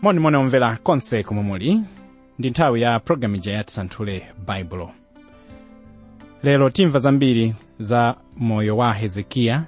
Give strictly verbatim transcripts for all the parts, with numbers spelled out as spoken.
Moni moni omvera konse komwe muli ndi nthawi ya programu ija ya tisanthule baibulo. Lero timva zambiri za moyo wa Hezekiya,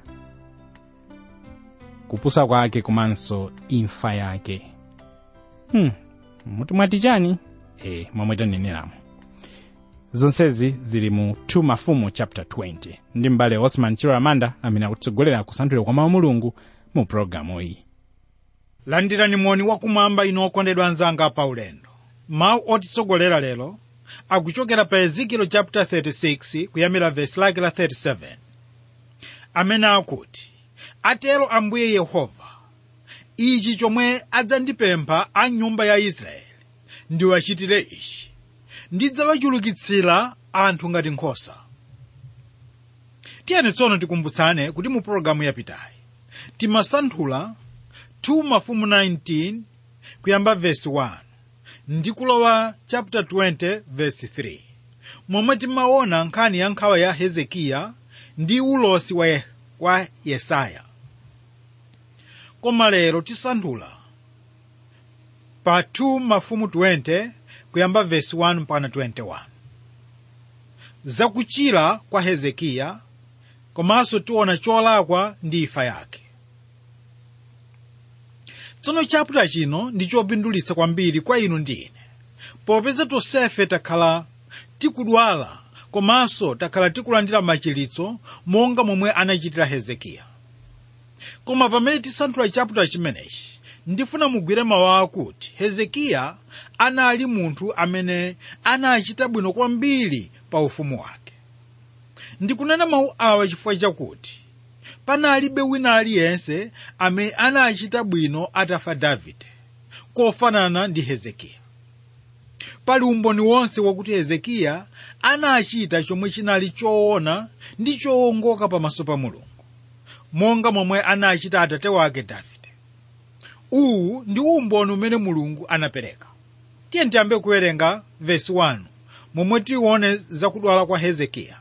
kupusa kwake komanso imfa yake. Hmm, muti mwati chani? Eh, momwe taneneramo. Zonsezi zili mu two Mafumu chapter twenty. Ndi mbale Osman Chiramanda amene akutsogolera kusanthula kwa mawu a Mulungu mu programu iyi. Landirani moni wakumwamba ino okondedwa anzanga pa ulendo. Mawu otitsogolera lero akuchokera pa Ezekiel chapter thirty-six kuyambira verse lake la thirty-seven. Amene akuti, atero Ambuye Yehova, ichi chomwe adzandipempha a nyumba ya Israeli ndiwachitire ichi: ndidzawachulukitsira anthu ngati nkhosa. Tiyeni tsono tikumbutsane kuti mu programu yapitayi timasanthula two Mafumu nineteen kuyamba verse one ndi kulowa chapter twenty verse three, momwe timaona nkhani ya nkhawa ya Hezekiya ndi ulosi wa, Ye, wa Yesaya. Koma lero tisanthula pa two Mafumu twenty kuyamba verse one mpaka twenty-one. Zakuchira kwa Hezekiya komanso tiona cholakwa ndi imfa yake. Tsono chapter chino ndi chopindulitsa kwambiri kwa inu ndi ine, popeza tonsefe takhala tikudwala komanso takhala tikulandira machiritso monga momwe anachitira Hezekiya. Koma pamene tisanthula chapter chimenechi, ndifuna mugwire mawu akuti Hezekiya anali munthu amene anachita bwino kwambiri pa ufumu wake. Ndikunena mawu awa chifukwa chakuti panalibe wina aliyense amene anachita bwino atafa Davide kofanana ndi Hezekiya. Pali umboni wonse wakuti Hezekiya anachita chomwe chinali choona ndi chowongoka pamaso pa Mulungu, monga momwe anachita atate wake Davide. Uwu ndi umboni umene Mulungu anapereka. Tiye tiyambe kuwerenga verse one momwe tione zakudwala kwa Hezekiya.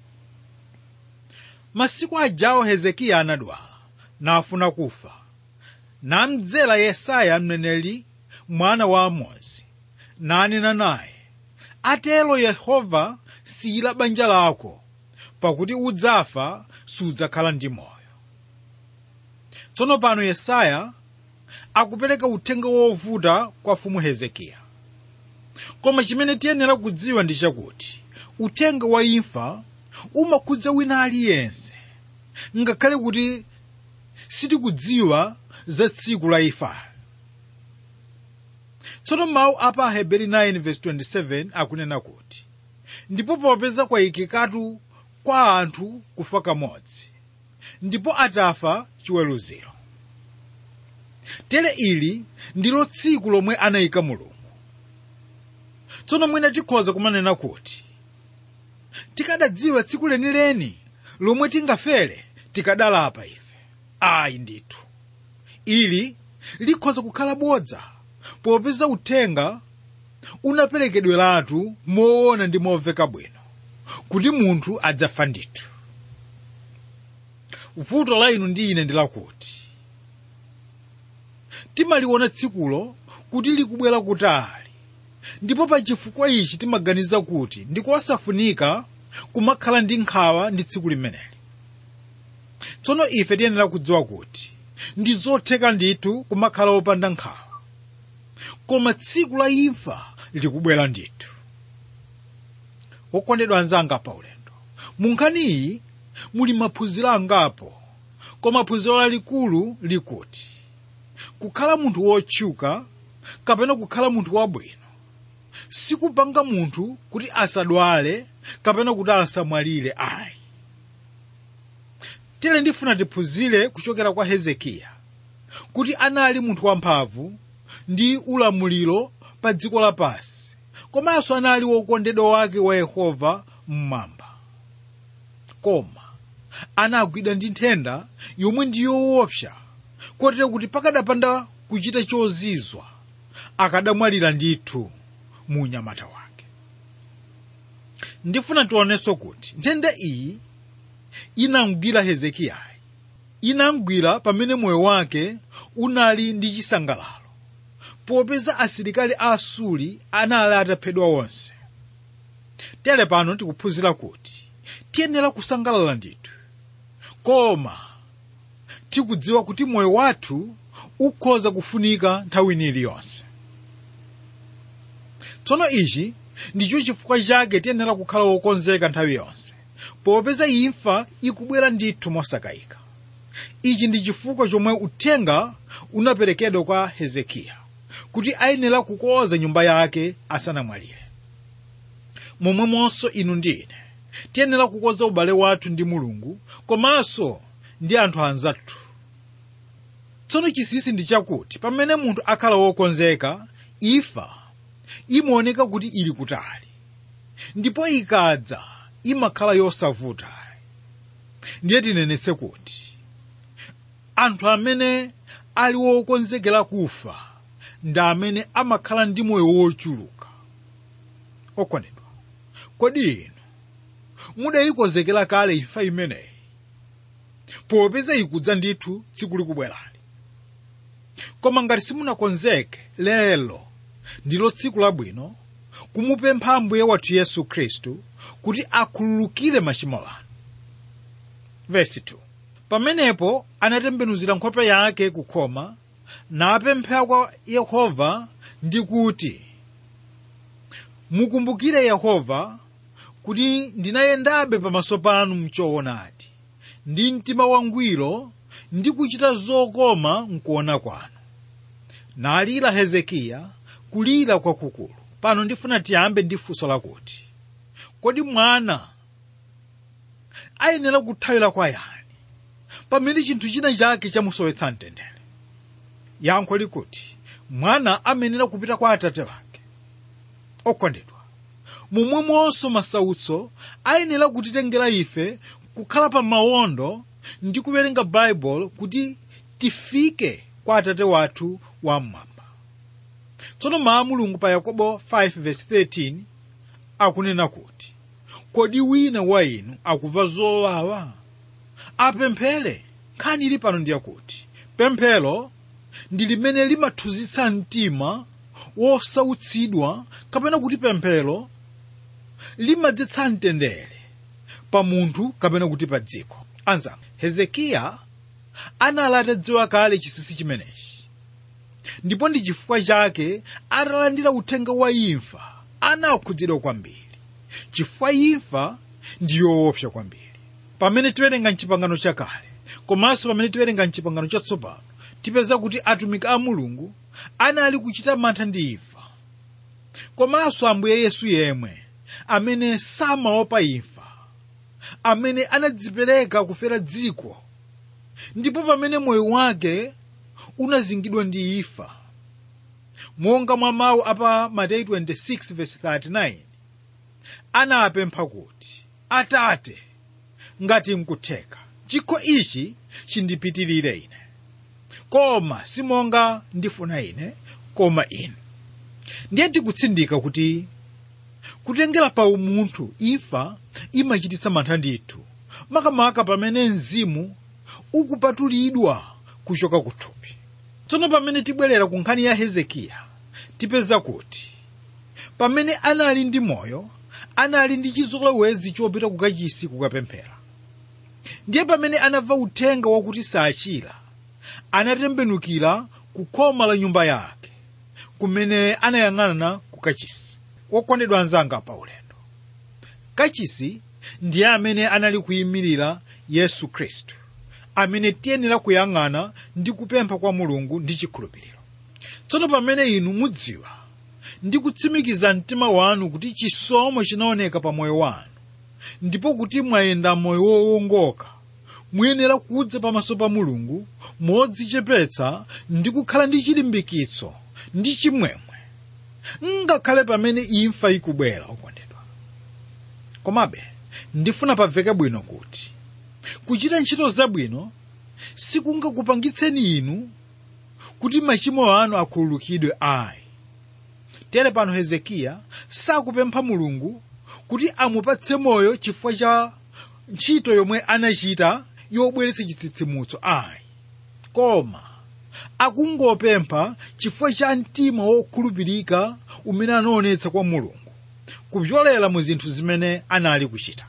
Masiku ajawo Hezekiya anadwala nafuna kufa, namdzera Yesaya mneneri mwana wa Amozi, nanena naye, atero Yehova, siyira banja lako, pakuti udzafa sudzakhala ndi moyo. Tsono pano Yesaya akupereka uthenga wovuta kwa mfumu Hezekiya. Koma chimene tiyenera kudziwa ndi chakuti uthenga wa imfa umakhudza wina aliyense, ngakhale kuti sitikudziwa za tsiku la imfa. Tsono mawu apa Aheberi nine verse twenty-seven akunena kuti, ndipo popeza kwayikikatu kwa anthu kufa kamodzi, ndipo atafa chiweruziro. Tere ili ndilo tsiku lomwe anayika Mulungu. Tsono mwina tikhoza kumanena kuti tikadadziwa tsiku lenileni lomwe tingafere tikadalapa ife. Ayi ndithu, ili likhoza kukhala bodza, popeza uthenga unaperekedweratu moona ndi momveka bwino kuti munthu adzafa ndithu. Vuto la inu ndi ine ndi lakuti timaliona tsikulo kuti likubwera kutali, ndipo pa chifukwa ichi timaganiza kuti ndikosafunika kumakhala ndi nkhawa ndi tsiku limeneli. Tsono ife tiyenera kudziwa kuti ndi zotheka ndithu kumakhala opanda nkhawa, koma tsiku la imfa likubwera ndithu. Okondedwa anzanga pa ulendo, mu nkhani iyi muli maphunziro angapo, koma phunziro lalikulu likuti kukhala munthu wotchuka kapena kukhala munthu wabwino sikupanga munthu kuti asadwale kapena kuti asamwalire ayi. Tere ndifuna tiphunzire kuchokera kwa Hezekiya kuti anali munthu wamphamvu ndi ulamuliro pa dziko lapansi, komanso anali wokondedwa wake wa Yehova mmwamba. Koma anagwidwa ndi nthenda yomwe ndi yoopsa, kotero kuti pakadapanda kuchita chozizwa akadamwalira ndithu mu unyamata wake. Ndifuna tionenso kuti nthenda iyi inamgwira Hezekiyayi, inamgwira pamene moyo wake unali ndi chisangalalo, popeza asilikali a Asuri anali ataphedwa onse. Tere pano tikuphunzira kuti tiyenera kusangalala ndithu, koma tikudziwa kuti moyo wathu ukhoza kufunika nthawi iliyonse. Tsono ichi ndicho chifukwa chake tiyenera kukhala wokonzeka nthawi yonse, popeza imfa ikubwera ndithu mosakayika. Ichi ndi chifukwa chomwe uthenga unaperekedwa kwa Hezekiya kuti ayenera kukonza nyumba yake asanamwalire. Momwemonso inu ndi ine tiyenera kukonza ubale wathu ndi Mulungu komanso ndi anthu anzathu. Tsono chinsinsi ndi chakuti pamene munthu akhala wokonzeka, imfa imaoneka kuti ili kutali, ndipo ikadza imakhala yosavuta. Ndiye tinenetse kuti anthu amene ali wokonzekera kufa ndi amene amakhala ndi moyo wochuluka. Okondedwa, kodi inu mudayikonzekera kale imfa imeneyi? Popeza ikudza ndithu tsiku likubwerali. Koma ngati simunakonzeke, lero ndilo tsiku labwino kumupempha Ambuye wathu Yesu Khristu kuti akhululukire machimo anu. Verse two. Pamenepo anatembenuzira nkhope yake kukhoma napemphera kwa Yehova ndi kuti, mukumbukire Yehova kuti ndinayendabe pamaso panu m'choonadi ndi mtima wangwiro ndi kuchita zokoma m'kuona kwanu. Nalira Hezekiya kulira kwakukulu. Pano ndifuna tiyambe ndi funso lakuti, kodi mwana ayenera kuthawira kwa yani pamene chinthu china chake chamusowetsa mtendere? Yankho likuti mwana amenera kupita kwa atate wake. Okondedwa, momwemonso masautso ayenera kutitengera ife kukhala pa mawondo ndi kuwerenga Bible kuti tifike kwa atate wathu wamwamba. Tsono mawu a Mulungu pa Yakobo five verse thirteen akunena kuti, kodi wina wa inu akumva zowawa? Apemphere. Nkhani ili pano ndi yakuti pemphero ndi limene limathunzitsa mtima wosautsidwa, kapena kuti pemphero limadzetsa mtendere pa munthu kapena kuti pa dziko. Anzanga, Hezekiya anali atadziwa kale chinsinsi chimenechi, ndipo ndi chifukwa chake atalandira uthenga wa imfa anakhudzidwa kwambiri, chifukwa imfa ndi yoopsa kwambiri. Pamene tiwerenga m'chipangano chakale komanso pamene tiwerenga m'chipangano chatsopano, tipeza kuti atumiki a Mulungu anali kuchita mantha ndi imfa. Komanso Ambuye Yesu yemwe amene samaopa imfa, amene anadzipereka kufera dziko, ndipo pamene moyo wake unazingidwa ndi imfa, monga mwa mawu apa Mateyu twenty-six verse thirty-nine, anapempha kuti, Atate, ngati nkutheka, chikho ichi chindipitirire ine, koma simonga ndifuna ine koma inu. Ndiye tikutsindika kuti kutengera pa umunthu imfa imachititsa mantha ndithu, makamaka pamene mzimu ukupatulidwa kuchoka kuthupi. Tsono pamene tibwerera ku nkhani ya Hezekiya, tipeza kuti pamene anali ndi moyo anali ndi chizolowezi chopita kukachisi kukapemphera. Ndiye pamene anamva uthenga wakuti sachira, anatembenukira ku khoma la nyumba yake kumene anayang'ana ku kachisi. Wokondedwa anzanga pa ulendo, kachisi ndiye amene anali kuyimirira Yesu Khristu, amene tiyenera kuyang'ana ndi kupempha kwa Mulungu ndi chikhulupiriro. Tsono pamene inu mudziwa ndi kutsimikiza mtima wanu kuti chisomo chinaoneka pa moyo wanu, ndipo kuti mwayenda moyo wowongoka, muyenera kudza pamaso pa Mulungu modzichepetsa ndi kukhala ndi chilimbikitso ndi chimwemwe, ngakhale pamene imfa ikubwera. Okondedwa, komabe ndifuna pamveke bwino kuti kuchita ntchito zabwino sikungakupangitseni inu kuti machimo anu akhululukidwe ayi. Tere pano Hezekiya sakupempha Mulungu kuti amupatse moyo chifukwa cha ntchito yomwe anachita yobweretsa chitsitsimutso ayi, koma akungopempha chifukwa cha mtima wokhulupirika umene anaonetsa kwa Mulungu kupyolera mu zinthu zimene anali kuchita.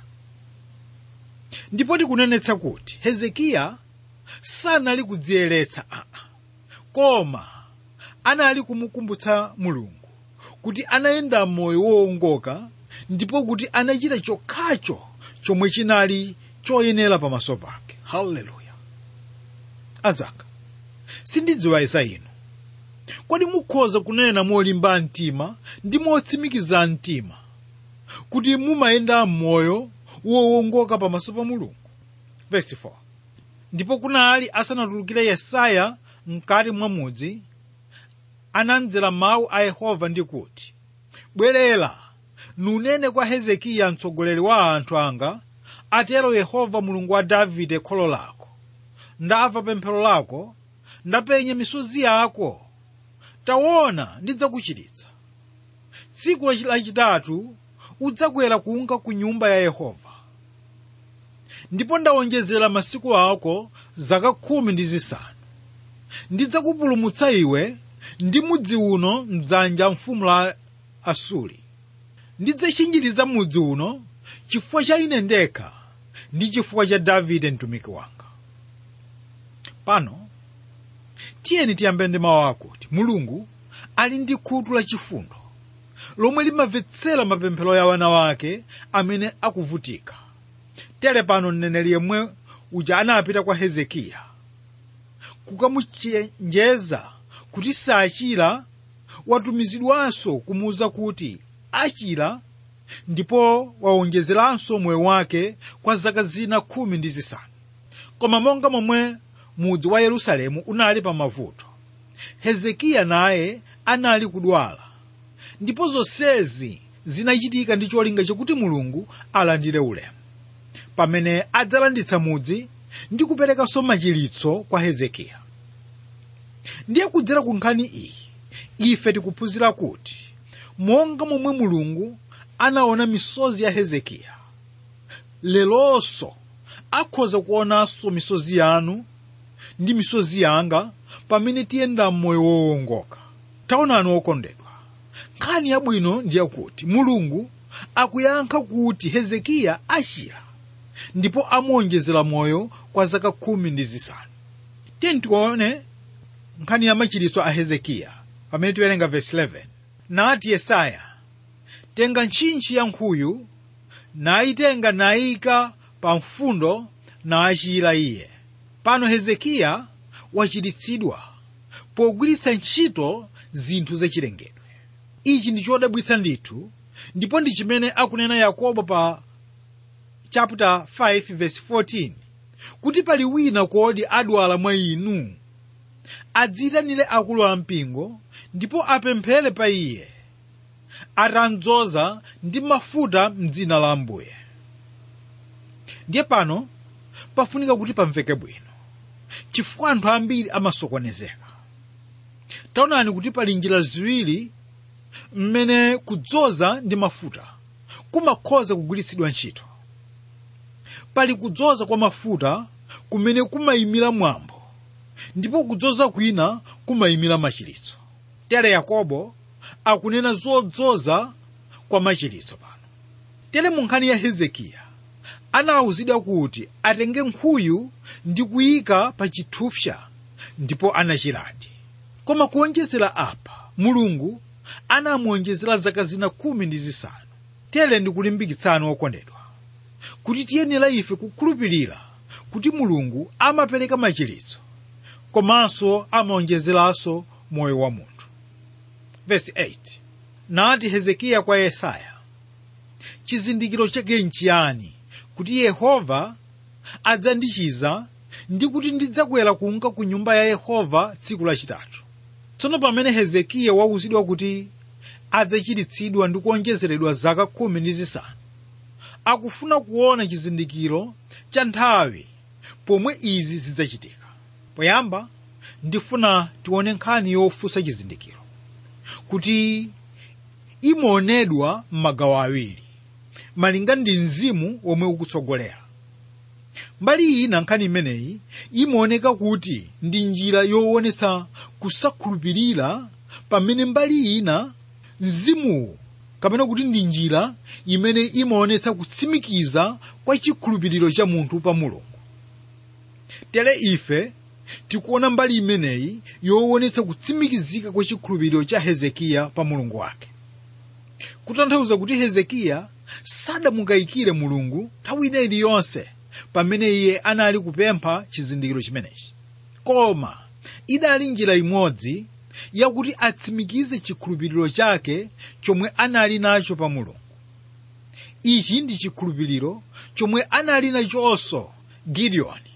Ndipo tikunenetsa kuti Hezekiya sanali kudziyeretsa aa, koma anali kumukumbutsa Mulungu kuti anayenda moyo woongoka ndipo kuti anachita chokhacho chomwe chinali choyenera pamaso pake. Haleluya. Azaka, sindidziwa za inu, kodi mukhoza kunena molimba mtima ndi motsimikiza mtima kuti mumayenda moyo woongoka pamaso pa Mulungu? Verse four. Ndipo kunali asanatulukire Yesaya mkati mwa mudzi, anamvera mawu a Yehova ndi kuti, bwerera nunene kwa Hezekiya mtsogoleri wa anthu anga, atero Yehova Mulungu wa Davide kholo lako, ndamva pemphero lako, ndapenya misozi yako, taona ndidzakuchiritsa. Tsiku lachitatu udzakwera kunka ku nyumba ya Yehova, ndipo ndawonjezera masiku ako zaka khumi ndi zisanu. Ndidzakupulumutsa iwe ndi mudzi uno mdzanja mfumu la Asuri. Ndidzatchinjiriza mudzi uno chifukwa cha ine ndekha ndi chifukwa cha Davide mtumiki wanga. Pano tiyeni tiyambe ndi mawu akuti Mulungu ali ndi khutu la chifundo lomwe limamvetsera mapemphero ya wana wake amene akuvutika. Tere pano mneneri yemwe uja anapita kwa Hezekiya kukamuchenjeza kuti sachira, watumizidwanso kumuwuza kuti achira ndipo waonjezeranso moyo wake kwa zaka zina khumi ndi zisanu. Koma monga momwe mudzi wa Yerusalemu unali pa mavuto, Hezekiya naye anali kudwala, ndipo zonsezi zinachitika ndi cholinga chakuti Mulungu alandire ulemu pamene adzalanditsa mudzi ndi kuperekanso machiritso kwa Hezekiya. Ndiye kudzera ku nkhani iyi ife tikuphunzira kuti monga momwe Mulungu anaona misozi ya Hezekiya, lelonso akhoza kuonanso misozi yanu ndi misozi yanga pamene tiyenda moyo woongoka. Taonani okondedwa, nkhani yabwino ndiye kuti Mulungu akuyankha kuti Hezekiya achira ndipo amuonjezera moyo kwa zaka khumi ndi zisanu. Tiyeni tione nkhani ya machiritso a Hezekiya pamene tiwerenga verse eleven. Nati Yesaya, tenga ntchintchi ya nkhuyu, nayitenga nayika pa mfundo nachira iye. Pano Hezekiya wachiritsidwa pogwiritsa ntchito zinthu zachilengedwe. Ichi ndi chodabwitsa ndithu, ndipo ndi chimene akunena Yakobo pa chapter five verse fourteen, kuti pali wina kodi adwala mwa inu, adziyitanire akulu ampingo ndipo apemphere pa iye, atamdzoza ndi mafuta m'dzina la Ambuye. Ndiye pano pafunika kuti pamveke bwino, chifukwa anthu ambiri amasokonezeka. Taonani kuti pali njira ziwiri mmene kudzoza ndi mafuta kumakhoza kugwiritsidwa ntchito. Pali kudzoza kwa mafuta kumene kumayimira mwambo, ndipo kudzoza kwina kumayimira machiritso. Tere Yakobo akunena zodzoza kwa machiritso pano. Tere mu nkhani ya Hezekiya anawuzidwa kuti atenge nkhuyu ndi kuyika pa chithupsa ndipo anachiradi. Koma kuonjezera apa, Mulungu anamuonjezera zaka zina khumi ndi zisanu. Tere ndikulimbikitsani okondedwa kuti tiyenera ife kukhulupirira kuti Mulungu amapereka machiritso, komanso amaonjezeranso moyo wa munthu. Verse eight. Nati Hezekiya kwa Yesaya, chizindikiro chake nchiyani kuti Yehova adzandichiza ndi kuti ndidzakwera kunka ku nyumba ya Yehova tsiku lachitatu? Tsono pamene Hezekiya wawuzidwa kuti adzachiritsidwa ndi kuonjezeredwa zaka khumi ndi zisanu, akufuna kuona chizindikiro cha nthawi pomwe izi zidzachitika. Poyamba ndifuna tione nkhani yofunsa chizindikiro kuti imaonedwa m'magawo awiri malinga ndi mzimu omwe ukutsogolera. mbali ina nkhani imeneyi imaoneka kuti ndi njira yoonetsa kusakhulupirira, pamene mbali ina mzimuwu kapena kuti ndi njira imene imaonetsa kutsimikiza kwa chikhulupiriro cha munthu pa Mulungu. Tere ife tikuona mbali imeneyi yoonetsa kutsimikizika kwa chikhulupiriro cha Hezekiya pa Mulungu wake, kutanthauza kuti Hezekiya sadamukayikire Mulungu nthawi ina iliyonse pamene iye anali kupempha chizindikiro chimenechi, koma idali njira imodzi yakuti atsimikize chikhulupiriro chake chomwe anali nacho pa Mulungu. Ichi ndi chikhulupiriro chomwe anali nachonso Gideoni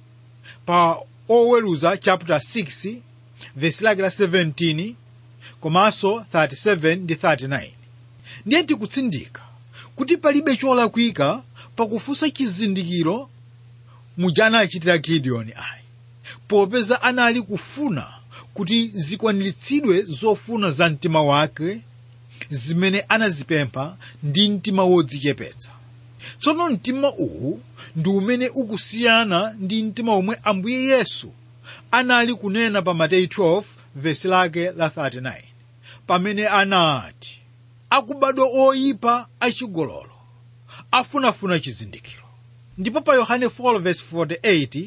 pa Oweruza chapter six verse lake la seventeen komanso thirty-seven ndi thirty-nine. Ndiye tikutsindika kuti palibe cholakwika pakufunsa chizindikiro muja anachitira Gideoni ayi, popeza anali kufuna kuti zikwaniritsidwe zofuna za mtima wake zimene anazipempha ndi mtima wodzichepetsa. Tsono mtima uwu ndi umene ukusiyana ndi mtima omwe Ambuye Yesu anali kunena pa Mateyu twelve verse lake la thirty-nine, pamene anati akubadwa oyipa achigololo afunafuna chizindikiro. Ndipo pa Yohane four verse forty-eight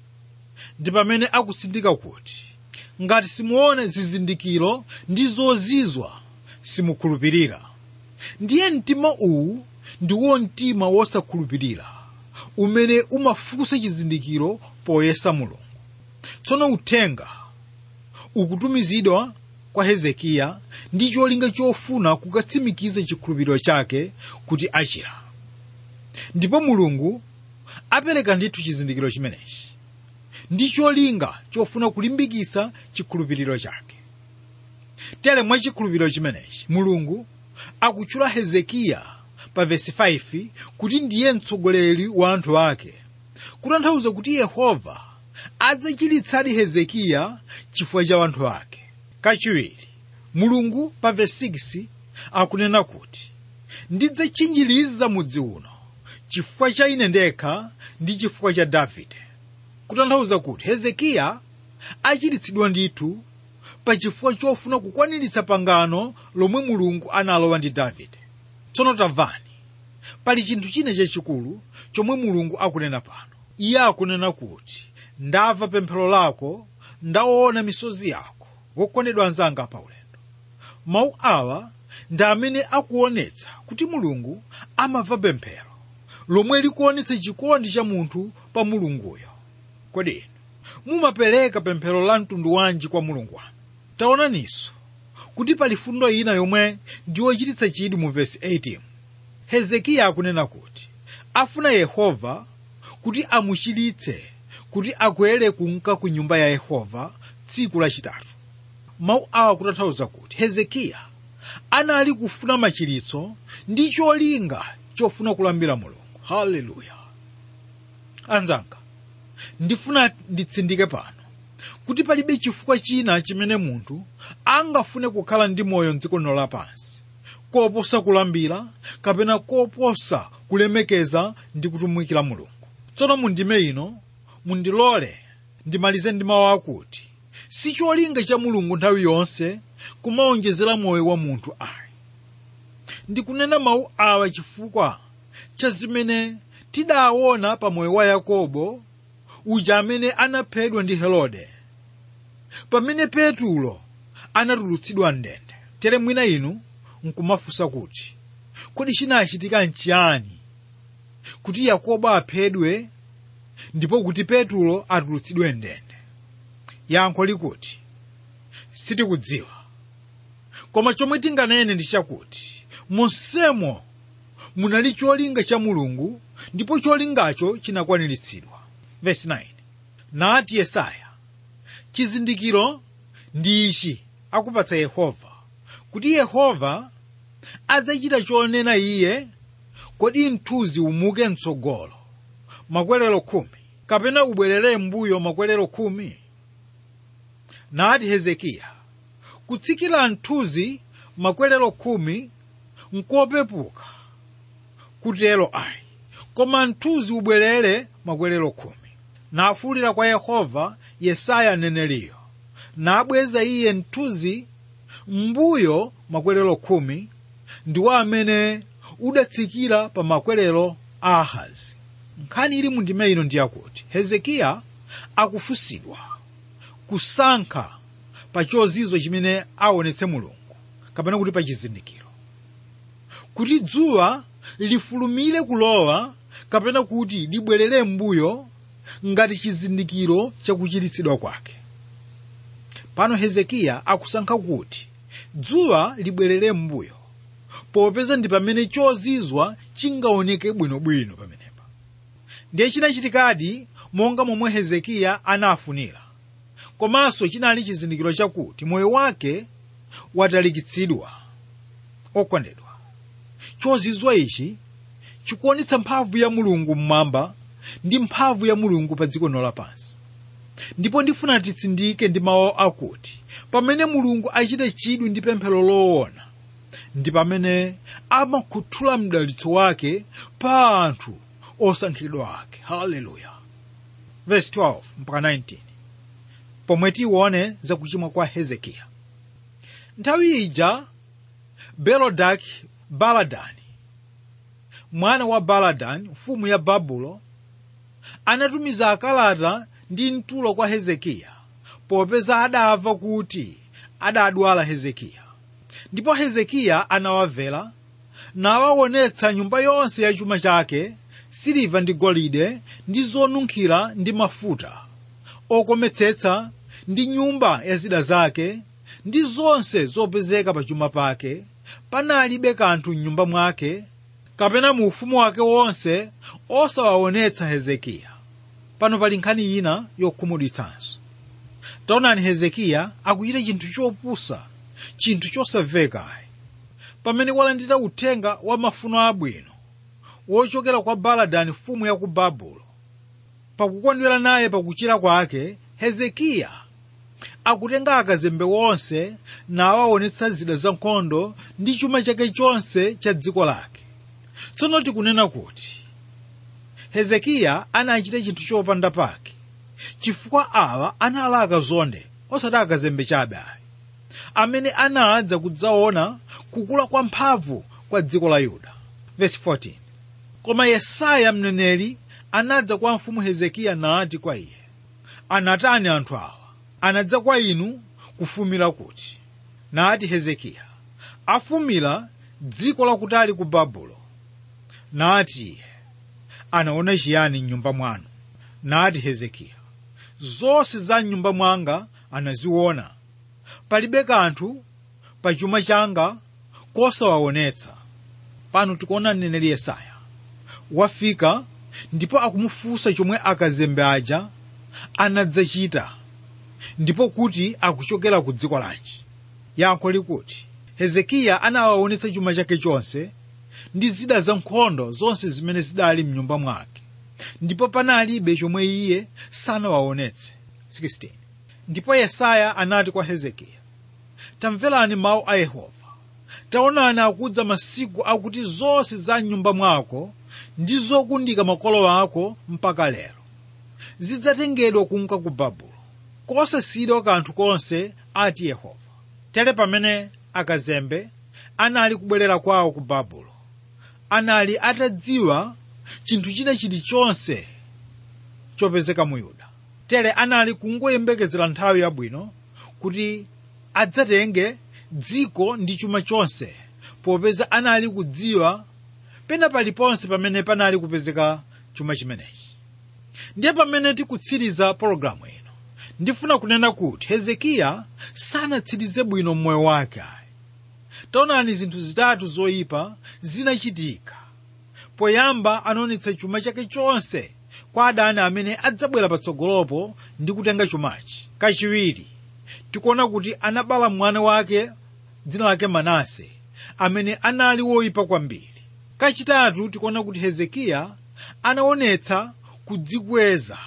ndi pamene akutsindika kuti ngati simuona zizindikiro ndi zozizwa simukhulupirira. Ndiye mtima uwu ndiwo mtima wosakhulupirira umene umafunsa chizindikiro poyesa Mulungu. Tsono uthenga ukutumizidwa kwa Hezekiya ndi cholinga chofuna kukatsimikiza chikhulupiriro chake kuti achira. Ndipo Mulungu apereka ndithu chizindikiro chimenechi ndi cholinga chofuna kulimbikitsa chikhulupiriro chake. Tere mwa chikhulupiriro chimenechi Mulungu akutchula Hezekiya pa verse five kuti ndiye mtsogoleri wa anthu ake, kutanthauza kuti Yehova adzachiritsadi Hezekiya chifukwa cha anthu ake. Kachiwiri Mulungu pa verse six akunena kuti ndidzachinjiriza mudzi uno chifukwa cha ine ndekha ndi chifukwa cha Davide, kutanthauza kuti Hezekiya achiritsidwa ndithu pa chifukwa chofuna kukwaniritsa pangano lomwe Mulungu analowa ndi Davide. Tsono tamvani, pali chinthu china chachikulu chomwe Mulungu akunena pano. Iye akunena kuti ndamva pemphero lako, ndaona misozi yako, wokondedwa anzanga pa ulendo. Mawu awa ndi amene akuonetsa kuti Mulungu amamva pemphero lomwe likuonetsa chikondi cha munthu pa Mulunguyo. Kodi inu mumapereka pemphero la mtundu wanji kwa Mulungu wanu? Taonaninso kuti pali fundo ina yomwe ndiyochititsa chidwi mu verse eighteen. Hezekiya akunena kuti afuna Yehova kuti amuchiritse kuti akwere kunka ku nyumba ya Yehova tsiku lachitatu. Mawu awa kutanthauza kuti Hezekiya anali kufuna machiritso ndi cholinga chofuna kulambira Mulungu. Haleluya. Anzanga, ndifuna nditsindike pano kuti palibe chifukwa china chimene munthu angafune kukhala ndi moyo m'dziko lino lapansi koposa kulambira kapena koposa kulemekeza ndi kutumikira Mulungu. Tsono mundime ino mundilole ndimalize ndi mawu akuti si cholinga cha Mulungu nthawi yonse kumaonjezera moyo wa munthu ayi. Ndikunena mawu awa chifukwa cha zimene tidaona pa moyo wa Yakobo uja amene anaphedwa ndi Herode pamene Petulo anatulutsidwa ndende. Tere mwina inu nkumafunsa kuti kodi chinachitika nchiyani kuti Yakobo aphedwe ndipo kuti Petulo atulutsidwe ndende? Yankho likuti sitikudziwa, koma chomwe tinganene ndi chakuti monsemo munali cholinga cha Mulungu ndipo cholingacho chinakwaniritsidwa. Verse nine. Nati Yesaya, chizindikiro ndi ichi akupatsa Yehova, kuti Yehova adzachita chonena iye, kodi mthunzi umuke mtsogolo makwerero khumi kapena ubwerere mbuyo makwerero khumi? Nati Hezekiya, kutsikira mthunzi makwerero khumi nkopepuka kutero ayi, koma mthunzi ubwerere makwerero khumi, nafuwulira kwa Yehova Yesaya mneneriyo, nabweza iye mthunzi mbuyo makwerero khumi, ndiwo amene udatsikira pa makwerero a Ahazi. Nkhani ili mundime ino ndiyakuti Hezekiya akufunsidwa kusankha pa chozizo chimene aonetse Mulungu, kapena kuti pa chizindikiro, kuti dzuwa lifulumire kulowa kapena kuti libwerere mbuyo ngati chizindikiro chakuchiritsidwa kwake. Pano Hezekiya akusankha kuti dzuwa libwerere mbuyo, popeza ndi pamene chozizwa chingaoneke bwinobwino pamenepa. Ndiye chinachitikadi monga momwe Hezekiya anafunira, komanso chinali chizindikiro chakuti moyo wake watalikitsidwa. Okondedwa, chozizwa ichi chikuonetsa mphamvu ya Mulungu mmwamba ndi mphamvu ya Mulungu pa dziko lapansi. Ndipo ndifuna titsindike ndi mawu akuti pamene Mulungu achita chidwi ndi pemphero loona, ndi pamene amakhuthula mdalitso wake pa anthu osankhidwa ake. Haleluya. Verse twelve mpaka nineteen. Pomwe tione za kuchimwa kwa Hezekiya. Nthawi ija Berodaki Baladani, mwana wa Baladani, mfumu ya Babulo, anatumiza akalata ndi mtulo kwa Hezekiya, popeza adamva kuti adadwala Hezekiya. Ndipo Hezekiya anawamvera, nawaonetsa nyumba yonse ya chuma chake, siliva ndi golide ndi zonunkhira ndi mafuta okometsetsa ndi nyumba ya zida zake ndi zonse zopezeka pa chuma pake. Panalibe kanthu m'nyumba mwake kapena mu ufumu wake wonse osawaonetsa Hezekiya. Pano pali nkhani ina yokhumudwitsanso. Taonani Hezekiya akuchita chinthu chopusa, chinthu chosamveka. Pamene walandira uthenga wa mafuno abwino wochokera kwa Baladani, mfumu ya ku Babulo, pakukondwera naye pakuchira kwake, Hezekiya akutenga akazembe wonse nawaonetsa zida za nkhondo ndi chuma chake chonse cha dziko lake. Tsono tikunena kuti Hezekiya anachita chinthu chopanda pake, chifukwa awa anali akazonde osati akazembe chabe, amene anadza kudzaona kukula kwa mphamvu kwa dziko la Yuda. Verse fourteen. Koma Yesaya mneneri anadza kwa mfumu Hezekiya nati kwa iye, anatani anthu awa? Anadza kwa inu kufumira kuti? Nati Hezekiya, afumira dziko lakutali ku Babulo. Nati iye, anaona chiyani m'nyumba mwanu? Nati Hezekiya, zonse za m'nyumba mwanga anaziona, palibe kanthu pa chuma changa kosawaonetsa. Pano tikuona mneneri Yesaya wafika ndipo akumufunsa chomwe akazembe aja anadzachita, ndipo kuti akuchokera ku dziko lanji. Yankho likuti Hezekiya anawaonetsa chuma chake chonse ndi zida za nkhondo zonse zimene zidali m'nyumba mwake, ndipo panalibe chomwe iye sanawaonetse. sixteen. Ndipo Yesaya anati kwa Hezekiya, tamverani mawu a Yehova. Taonani akudza masiku akuti zonse za m'nyumba mwako ndi zokundika makolo ako mpaka lero zidzatengedwa kunka ku Babulo, kosasiyidwa kanthu konse, ati Yehova. Tere pamene akazembe anali kubwerera kwawo ku Babulo, anali atadziwa chinthu china chilichonse chopezeka mu Yuda. Tere anali kungoyembekezera nthawi yabwino kuti adzatenge dziko ndi chuma chonse, popeza anali kudziwa pena paliponse pamene panali kupezeka chuma chimenechi. Ndiye pamene tikutsiriza pologalamu ino, ndifuna kunena kuti Hezekiya sanatsirize bwino moyo wake. Taonani zinthu zitatu zoyipa zinachitika. Poyamba anaonetsa chuma chake chonse kwa adani amene adzabwera patsogolopo ndi kutenga chumachi. Kachiwiri tikuona kuti anabala mwana wake dzina lake Manase, amene anali woyipa kwambiri. Kachitatu tikuona kuti Hezekiya anaonetsa kudzikweza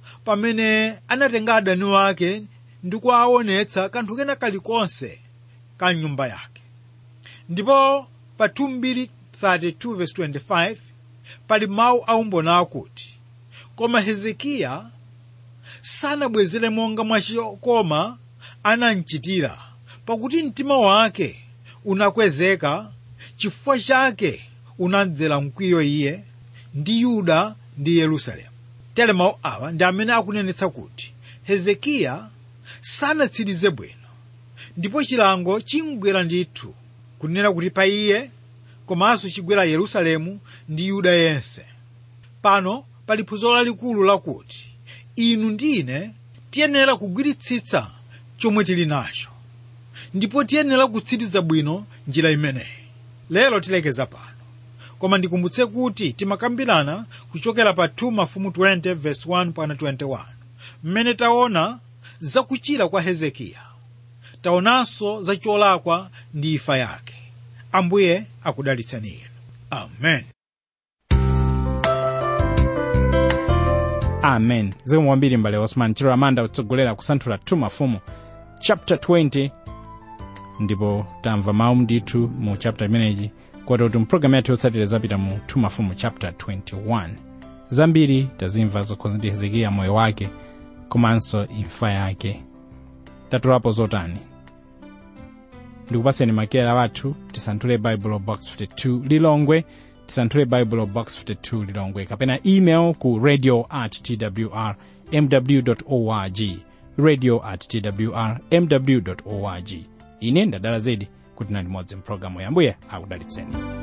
pamene anatenga adani wake ndi kuwaonetsa kanthu kena kalikonse ka nyumba yake. Ndipo pa two thirty-two verse twenty-five pali mawu aumboni akuti, koma Hezekiya sanabwezere monga mwachokoma anamchitira, pakuti mtima wake unakwezeka. Chifukwa chake unadzera mkwiyo iye ndi Yuda ndi Yerusalemu. Tere mawu awa ndi amene akunenetsa kuti Hezekiya sanatsirize bwino, ndipo chilango chingwera ndithu kunena kuti pa iye, komanso chigwera Yerusalemu ndi Yuda yense. Pano pali phunziro lalikulu lakuti inu ndine tiyenera kugwiritsitsa chomwe tili nacho, ndipo tiyenera kutsiriza bwino njira imeneyi. Lero tilekeza pano, koma ndikumbutse kuti timakambirana kuchokera pa two Mafumu twenty verse one mpaka twenty-one, mmene taona za kuchira kwa Hezekiya, taonanso za cholakwa ndi imfa yake. Ambuye akudalitseni inu. Amen. Amen. Zikomo kwambiri mbale Osman Chiro Amanda kutsogolera kusanthula two Mafumu chapter twenty, ndipo tamva mawu ndithu mu chapter imeneyi. Kodi kuti mpulogalamu yathu yotsatira zapita mu two Mafumu chapter twenty-one. Zambiri tazimva zokhuza ndi Hezekiya, moyo wake komanso imfa yake. Tatulapo zotani? Ndikupaseni makera wathu tisanthule Bible box fifty-two Lilongwe, tisanthule Bible box fifty-two Lilongwe, kapena email ku radio at t w r m w dot org, radio at t w r m w dot org. Ine ndadala zedi kuti nali modzi mpulogalamu ya Ambuye akudalitseni.